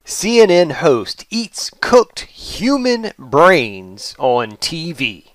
CNN host eats cooked human brains on TV.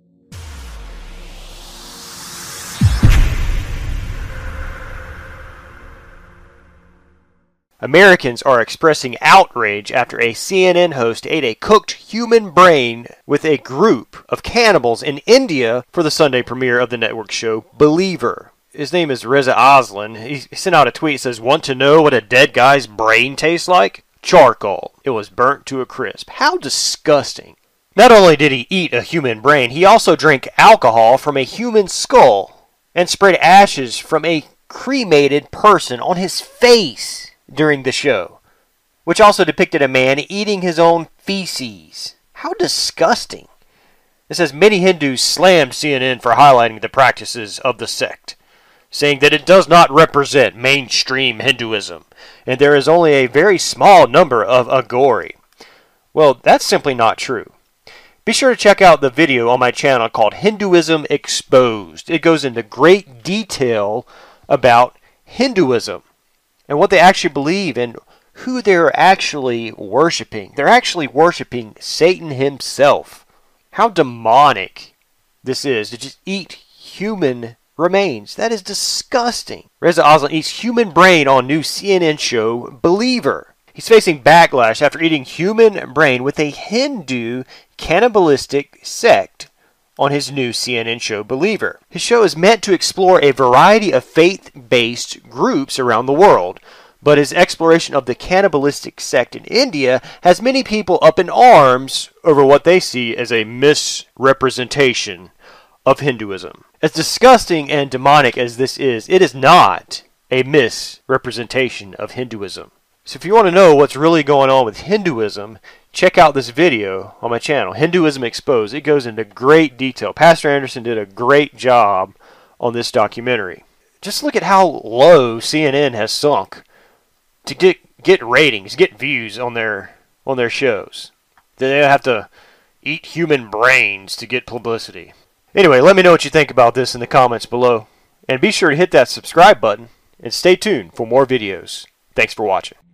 Americans are expressing outrage after a CNN host ate a cooked human brain with a group of cannibals in India for the Sunday premiere of the network show Believer. His name is Reza Aslan. He sent out a tweet that says, "Want to know what a dead guy's brain tastes like? Charcoal. It was burnt to a crisp." How disgusting. Not only did he eat a human brain, he also drank alcohol from a human skull and spread ashes from a cremated person on his face during the show, which also depicted a man eating his own feces. How disgusting. It says many Hindus slammed CNN for highlighting the practices of the sect, saying that it does not represent mainstream Hinduism, and there is only a very small number of Aghori. Well, that's simply not true. Be sure to check out the video on my channel called Hinduism Exposed. It goes into great detail about Hinduism and what they actually believe and who they're actually worshiping. They're actually worshiping Satan himself. How demonic this is to just eat human remains. That is disgusting. Reza Aslan eats human brain on new CNN show Believer. He's facing backlash after eating human brain with a Hindu cannibalistic sect on his new CNN show Believer. His show is meant to explore a variety of faith-based groups around the world, but his exploration of the cannibalistic sect in India has many people up in arms over what they see as a misrepresentation of Hinduism. As disgusting and demonic as this is, it is not a misrepresentation of Hinduism. So if you want to know what's really going on with Hinduism, check out this video on my channel, Hinduism Exposed. It goes into great detail. Pastor Anderson did a great job on this documentary. Just look at how low CNN has sunk to get ratings, get views on their shows. They have to eat human brains to get publicity. Anyway, let me know what you think about this in the comments below. And be sure to hit that subscribe button and stay tuned for more videos. Thanks for watching.